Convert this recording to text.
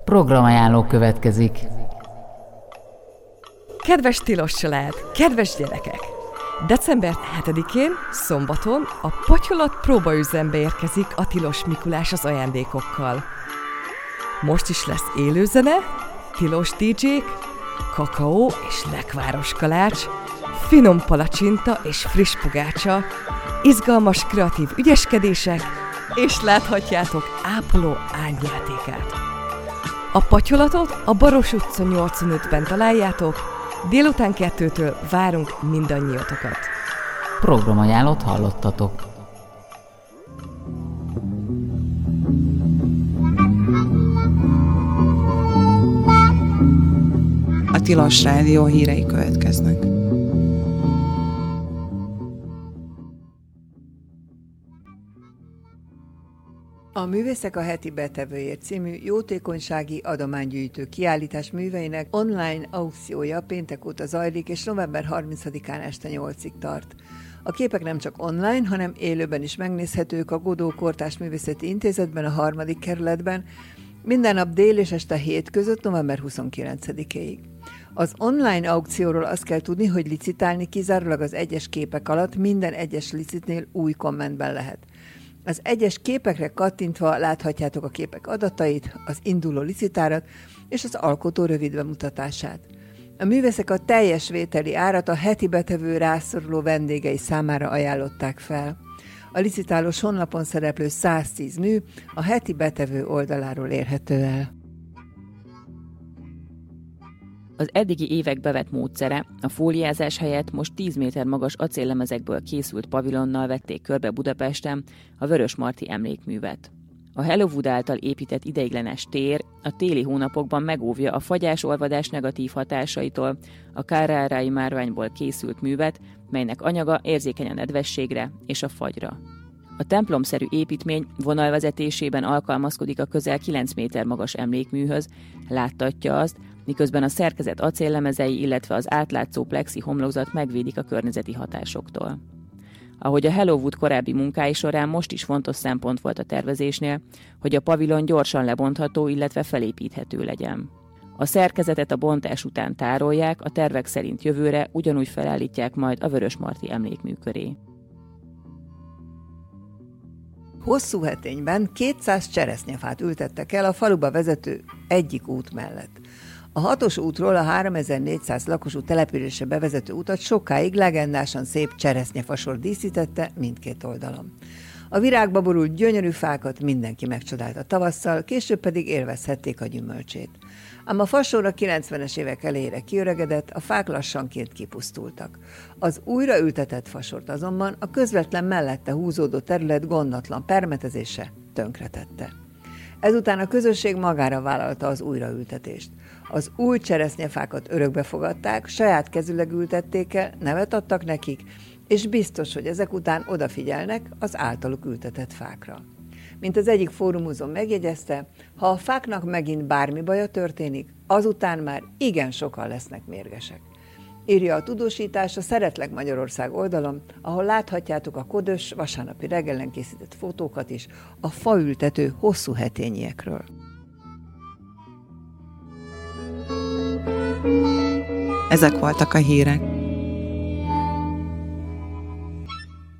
Programajánló következik. Kedves tilos család, kedves gyerekek! December 7-én, szombaton a Patyolat próbaüzembe érkezik a Tilos Mikulás az ajándékokkal. Most is lesz élőzene, tilos DJ-k, kakaó és lekváros kalács, finom palacsinta és friss pogácsa, izgalmas kreatív ügyeskedések, és láthatjátok ápoló ányjátékát. A Patyolatot a Baros utca 85-ben találjátok, délután 2-től várunk mindannyiótokat. Programajánlót hallottatok. A Tilos Rádió hírei következnek. A Művészek a heti betevőért című jótékonysági adománygyűjtő kiállítás műveinek online aukciója péntek óta zajlik, és november 30-án este 8-ig tart. A képek nem csak online, hanem élőben is megnézhetők a Godó Kortárs Művészeti Intézetben, a 3. kerületben, minden nap dél és este 7 között november 29-ig. Az online aukcióról azt kell tudni, hogy licitálni kizárólag az egyes képek alatt minden egyes licitnél új kommentben lehet. Az egyes képekre kattintva láthatjátok a képek adatait, az induló licitárat és az alkotó rövid bemutatását. A művészek a teljes vételi árat a heti betevő rászoruló vendégei számára ajánlották fel. A licitálós honlapon szereplő 110 mű a heti betevő oldaláról érhető el. Az eddigi évek bevett módszere, a fóliázás helyett most 10 méter magas acéllemezekből készült pavilonnal vették körbe Budapesten a Vörösmarty emlékművet. A Hellowood által épített ideiglenes tér a téli hónapokban megóvja a fagyás-olvadás negatív hatásaitól a Carrara-i márványból készült művet, melynek anyaga érzékeny a nedvességre és a fagyra. A templomszerű építmény vonalvezetésében alkalmazkodik a közel 9 méter magas emlékműhöz, láttatja azt, miközben a szerkezet acéllemezei, illetve az átlátszó plexi homlokzat megvédik a környezeti hatásoktól. Ahogy a Hellowood korábbi munkái során most is fontos szempont volt a tervezésnél, hogy a pavilon gyorsan lebontható, illetve felépíthető legyen. A szerkezetet a bontás után tárolják, a tervek szerint jövőre ugyanúgy felállítják majd a Vörösmarty emlékmű köré. Hosszúhetényben 200 cseresznyefát ültettek el a faluba vezető egyik út mellett. A 6-os útról a 3400 lakosú településre bevezető utat sokáig legendásan szép cseresznyefasor díszítette mindkét oldalon. A virágba borult gyönyörű fákat mindenki megcsodálta tavasszal, később pedig élvezhették a gyümölcsét. Ám a fasor a 90-es évek elejére kiöregedett, a fák lassanként kipusztultak. Az újraültetett fasort azonban a közvetlen mellette húzódó terület gondatlan permetezése tönkretette. Ezután a közösség magára vállalta az újraültetést. Az új cseresznyefákat örökbe fogadták, saját kezüleg ültették el, nevet adtak nekik, és biztos, hogy ezek után odafigyelnek az általuk ültetett fákra. Mint az egyik fórumúzon megjegyezte, ha a fáknak megint bármi baja történik, azután már igen sokan lesznek mérgesek. Írja a tudósítás a Szeretlek Magyarország oldalon, ahol láthatjátok a ködös vasárnapi reggelen készített fotókat is a faültető hosszúhetényiekről. Ezek voltak a hírek.